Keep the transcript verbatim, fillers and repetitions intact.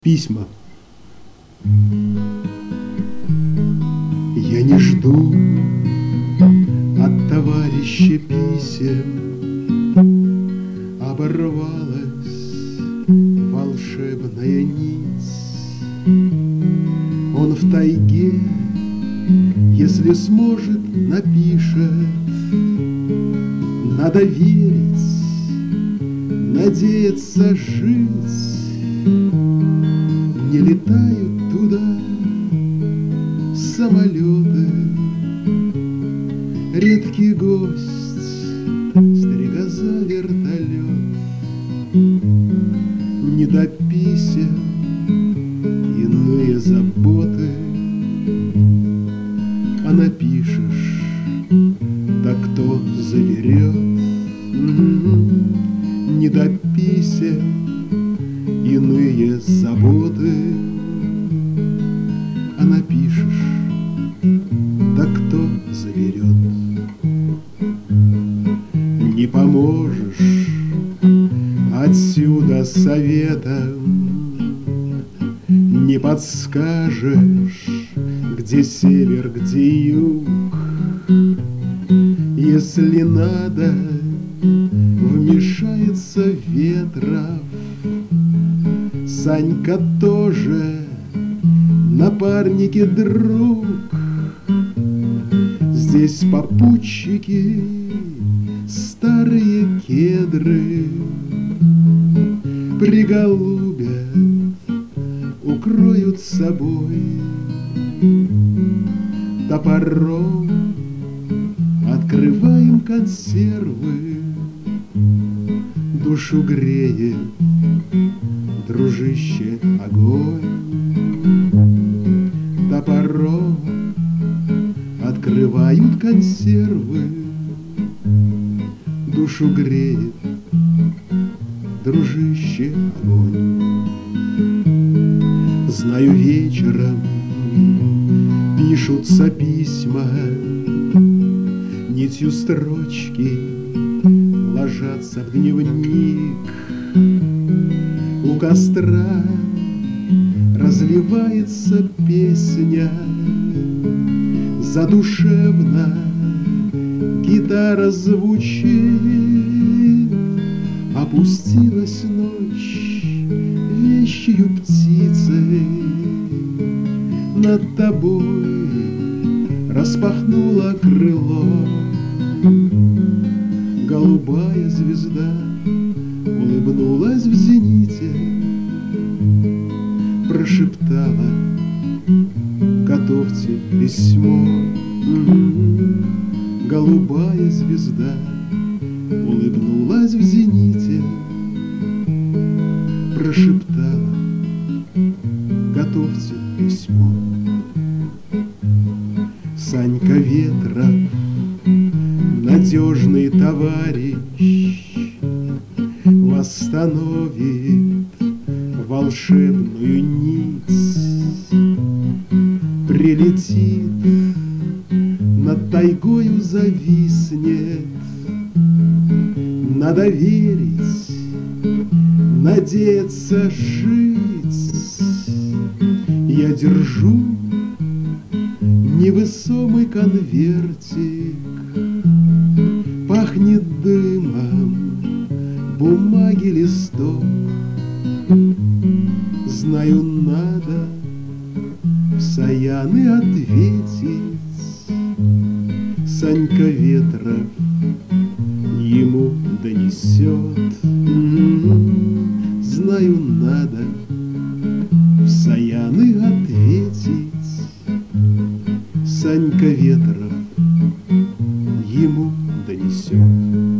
Письма. Я не жду от товарища писем. Оборвалась волшебная нить. Он в тайге, если сможет, напишет. Надо верить, надеяться жить. Не летают туда самолеты. Редкий гость, стрекоза, вертолет. Не до писем, иные заботы. А напишешь, да кто заберет? Не до писем, иные заботы. А напишешь, да кто заберет? Не поможешь отсюда советом, не подскажешь, где север, где юг. Если надо, вмешается Ветров. Санька тоже напарники, друг. Здесь попутчики, старые кедры. Приголубят, укроют собой. Топором открываем консервы. Душу греет, дружище, огонь. Топором открывают консервы. Душу греет, дружище, огонь. Знаю, вечером пишутся письма, нитью строчки ложатся в дневник. У костра разливается песня, задушевно гитара звучит. Опустилась ночь вещью птицей, над тобой распахнула крыло. Голубая звезда улыбнулась в зените, прошептала: готовьте письмо. Голубая звезда улыбнулась в зените, прошептала: готовьте письмо. Санька Ветров, надежный товарищ, восстановит волшебную нить. Прилетит, над тайгою зависнет. Надо верить, надеяться жить. Я держу невесомый конвертик. Пахнет дымом бумаги листок. Знаю, надо в Саяны ответить. Санька Ветров ему донесет. Знаю, надо в Саяны ответить. Санька Ветров ему донесет.